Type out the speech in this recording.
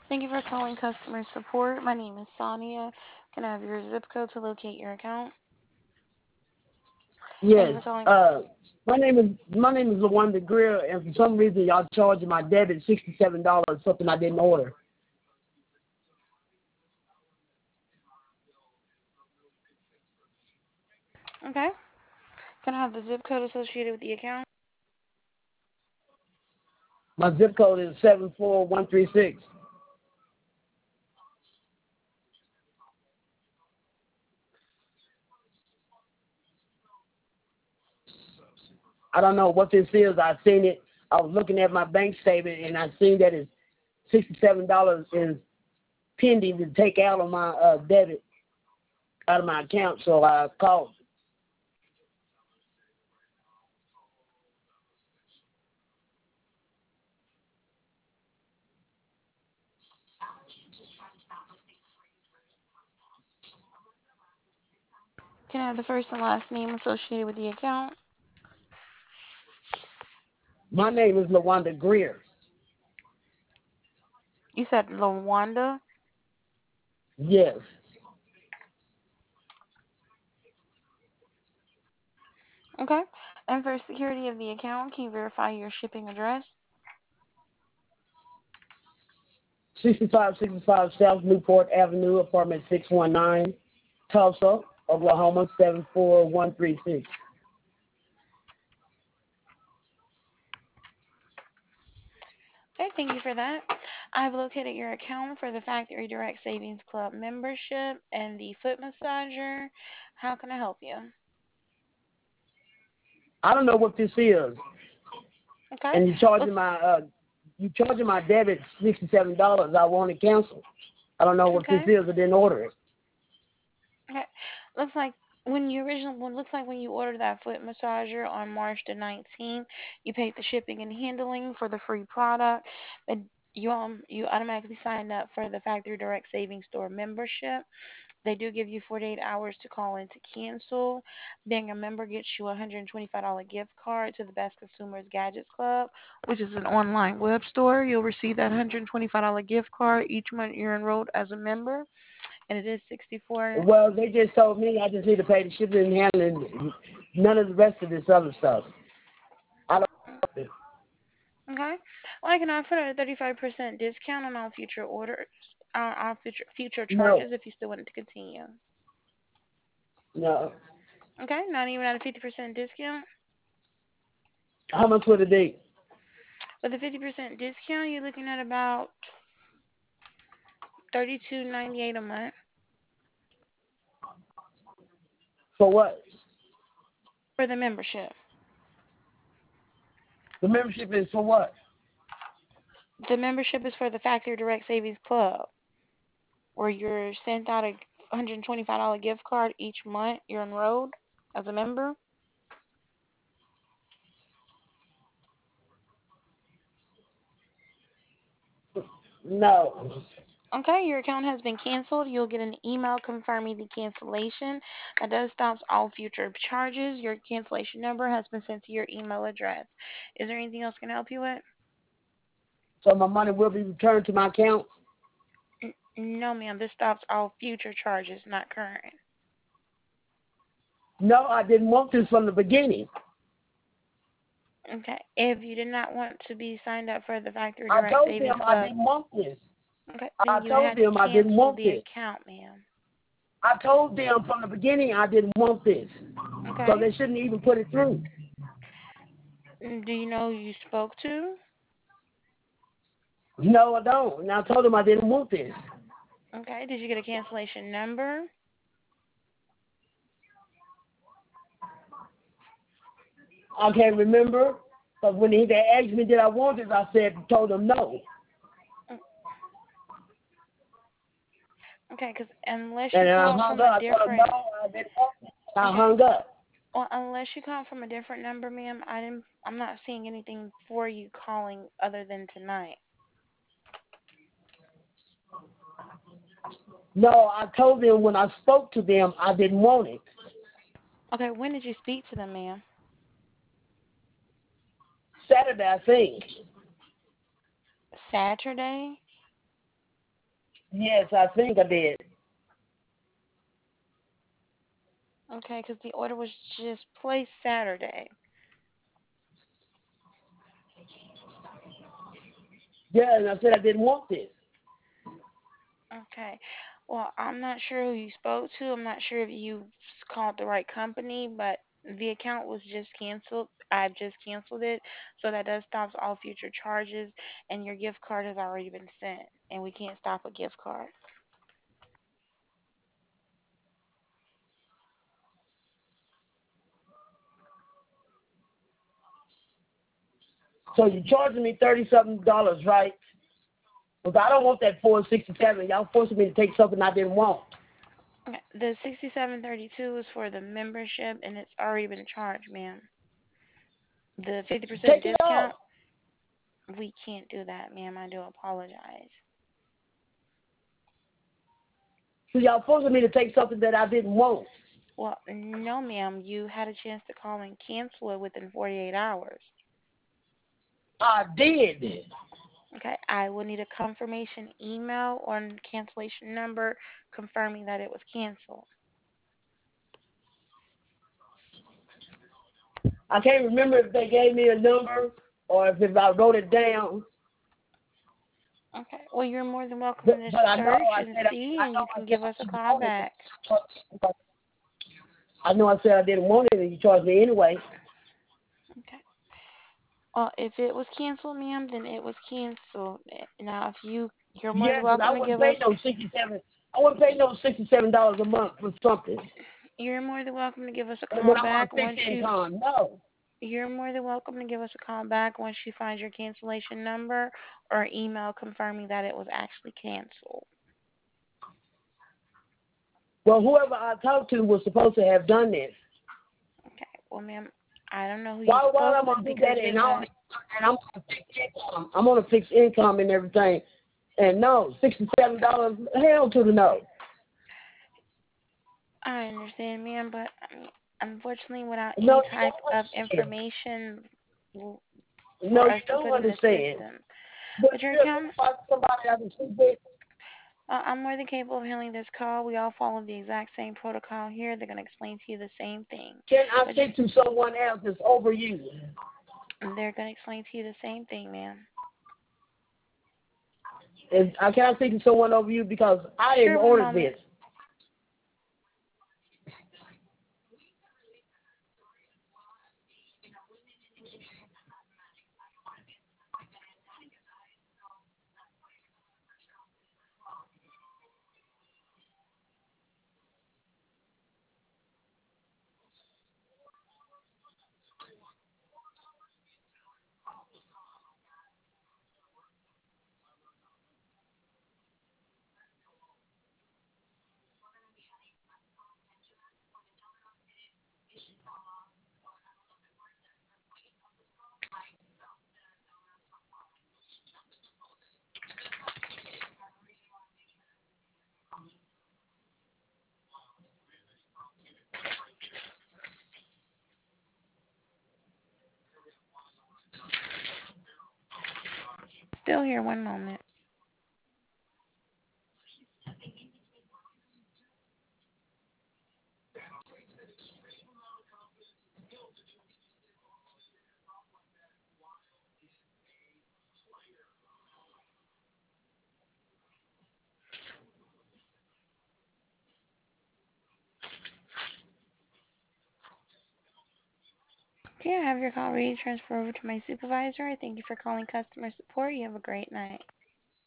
Thank you for calling customer support. My name is Sonia. Can I have your zip code to locate your account? Thank you Yes. for calling. My name is LaWanda Greer, and for some reason y'all charging my debit $67, something I didn't order. Okay. Can I have the zip code associated with the account? My zip code is 74136. I don't know what this is. I seen it. I was looking at my bank statement and I seen that it's $67 is pending to take out of my debit out of my account. So I called. Can I have the first and last name associated with the account? My name is LaWanda Greer. You said Lawanda. Yes. Okay. And for security of the account, can you verify your shipping address? 6565 South Newport Avenue, apartment 619, Tulsa, Oklahoma 74136. Okay, thank you for that. I've located your account for the Factory Direct Savings Club membership and the foot massager. How can I help you? I don't know what this is, Okay. and Looks you charging my debit $67. I want to cancel. I don't know what this okay. is. I didn't order it. Okay. Looks like when you originally, well, looks like when you ordered that foot massager on March the 19th, you paid the shipping and handling for the free product, but you automatically signed up for the Factory Direct Savings Store membership. They do give you 48 hours to call in to cancel. Being a member gets you a $125 gift card to the Best Consumers Gadgets Club, which is an online web store. You'll receive that $125 gift card each month you're enrolled as a member, and it is 64. Well, they just told me I just need to pay the shipping and handling. None of the rest of this other stuff. I don't. Okay. Well, I can offer a 35% discount on all future orders, all future No, charges if you still wanted to continue. no. Okay. Not even at a 50% discount. How much would it be? With a 50% discount, you're looking at about 32.98 a month For what? for the membership. The membership is for what? The membership is for the Factory Direct Savings Club, where you're sent out a $125 gift card each month you're enrolled as a member. No. Okay, your account has been canceled. You'll get an email confirming the cancellation. That does stop all future charges. Your cancellation number has been sent to your email address. Is there anything else I can help you with? So my money will be returned to my account? No, ma'am. This stops all future charges, not current. No, I didn't want this from the beginning. Okay. If you did not want to be signed up for the Factory I Direct told Savings them I Club, didn't want this. okay, I then you told had to them I didn't cancel want the this. account, ma'am. I told them from the beginning I didn't want this. So Okay. they shouldn't even put it through. Do you know who you spoke to? No, I don't. And I told them I didn't want this. Okay. Did you get a cancellation number? I can't remember. But when they asked me did I want this, I told them no. Mm, okay, because unless you And I call hung from a up. I told them no, different, I didn't want it. I okay, hung up. well, unless you call from a different number, ma'am, I'm not seeing anything for you calling other than tonight. No, I told them when I spoke to them I didn't want it. Okay, when did you speak to them, ma'am? Saturday, I think. Saturday? Yes, I think I did. Okay, because the order was just placed Saturday. Yeah, and I said I didn't want this. Okay. Well, I'm not sure who you spoke to. I'm not sure if you called the right company, but the account was just canceled. I've just canceled it, so that does stops all future charges, and your gift card has already been sent, and we can't stop a gift card. So you're charging me $30-something, right? Because I don't want that 467. Y'all forcing me to take something I didn't want. Okay. The 6732 is for the membership, and it's already been charged, ma'am. The 50% Take it off. discount, we can't do that, ma'am. I do apologize. So y'all forcing me to take something that I didn't want. Well, no, ma'am. You had a chance to call and cancel it within 48 hours. I did. Okay, I will need a confirmation email or cancellation number confirming that it was canceled. I can't remember if they gave me a number or if I wrote it down. Okay, well, you're more than welcome to But I know search I and said see, I and know you I can said give I us a didn't call want it. back. I know I said I didn't want it, and you charged me anyway. Okay. Well, if it was canceled, ma'am, then it was canceled. Now, if you're more Yeah, than because I welcome to wouldn't give us, pay no 67. I wouldn't pay no $67 a month for something you're more than welcome to give us a when call I'm on back fixed once you income. No. You're more than welcome to give us a call back once you find your cancellation number or email confirming that it was actually canceled. Well, whoever I talked to was supposed to have done this. Okay. Well, ma'am, I don't know who you Why spoke am I to gonna do because that? I'm on a fixed income. I'm on a fixed income and everything. And no, $67. Hell to the no. I understand, ma'am, but unfortunately, without No, any you type don't of understand. information No, for you us to don't put in the understand. system, But but your still, account, somebody I can speak with. I'm more than capable of handling this call. We all follow the exact same protocol here. They're going to explain to you the same thing. Can I But speak to someone else that's over you? they're going to explain to you the same thing, ma'am. Can I speak to someone over you because I didn't Sure, one order moment. this. Still here, one moment. Okay, I have your call ready to transfer over to my supervisor. Thank you for calling customer support. You have a great night.